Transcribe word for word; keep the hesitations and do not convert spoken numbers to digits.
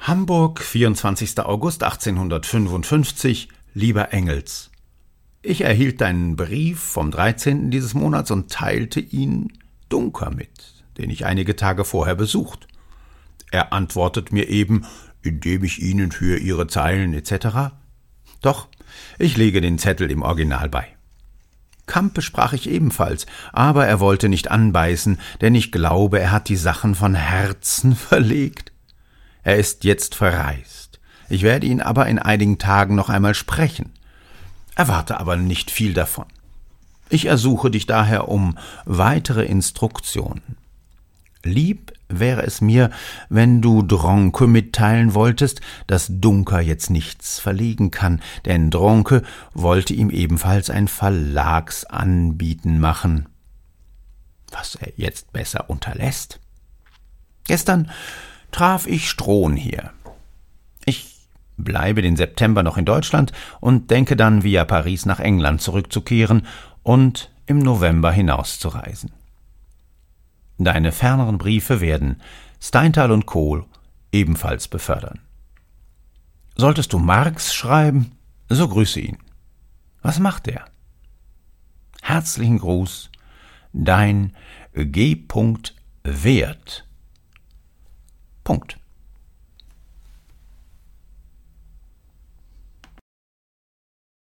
Hamburg, vierundzwanzigster August achtzehnhundertfünfundfünfzig. Lieber Engels, ich erhielt deinen Brief vom dreizehnten dieses Monats und teilte ihn Dunker mit, den ich einige Tage vorher besucht. Er antwortet mir eben, indem ich Ihnen für Ihre Zeilen et cetera. Doch, ich lege den Zettel im Original bei. Campe sprach ich ebenfalls, aber er wollte nicht anbeißen, denn ich glaube, er hat die Sachen von Herzen verlegt. Er ist jetzt verreist. Ich werde ihn aber in einigen Tagen noch einmal sprechen. Erwarte aber nicht viel davon. Ich ersuche dich daher um weitere Instruktionen. Lieb wäre es mir, wenn du Dronke mitteilen wolltest, dass Dunker jetzt nichts verlegen kann, denn Dronke wollte ihm ebenfalls ein Verlagsanbieten machen, was er jetzt besser unterlässt. Gestern traf ich Strohn hier. Ich bleibe den September noch in Deutschland und denke dann via Paris nach England zurückzukehren und im November hinauszureisen. Deine ferneren Briefe werden Steinthal und Kohl ebenfalls befördern. Solltest du Marx schreiben, so grüße ihn. Was macht er? Herzlichen Gruß, dein G. Wert. Punkt.